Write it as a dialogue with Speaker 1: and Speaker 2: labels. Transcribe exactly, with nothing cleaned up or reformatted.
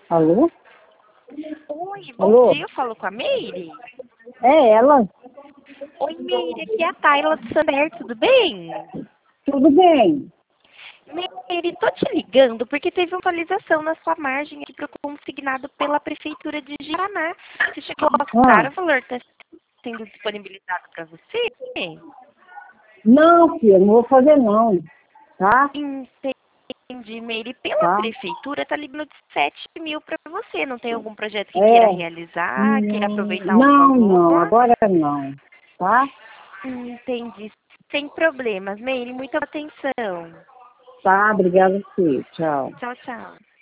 Speaker 1: Alô?
Speaker 2: Oi, bom
Speaker 1: Alô?
Speaker 2: dia, eu falo com a Meire?
Speaker 1: É ela?
Speaker 2: Oi, Meire, aqui é a Tayla do Sander, tudo bem?
Speaker 1: Tudo bem?
Speaker 2: Meire, tô te ligando porque teve uma atualização na sua margem aqui para o consignado pela Prefeitura de Paraná. Você chegou a
Speaker 1: Ah,
Speaker 2: passar o valor que está sendo disponibilizado para você?
Speaker 1: não, filha, não vou fazer não, tá?
Speaker 2: Entendi, Meire. Pela
Speaker 1: Tá?
Speaker 2: Prefeitura está liberando de sete mil para você. Não tem algum projeto que queira
Speaker 1: É,
Speaker 2: realizar, queira
Speaker 1: não,
Speaker 2: aproveitar o
Speaker 1: não, não,
Speaker 2: valor?
Speaker 1: agora não, tá?
Speaker 2: Entendi. Sem problemas, Meire. Muita atenção.
Speaker 1: Tá, obrigada, filho, tchau.
Speaker 2: Tchau, tchau.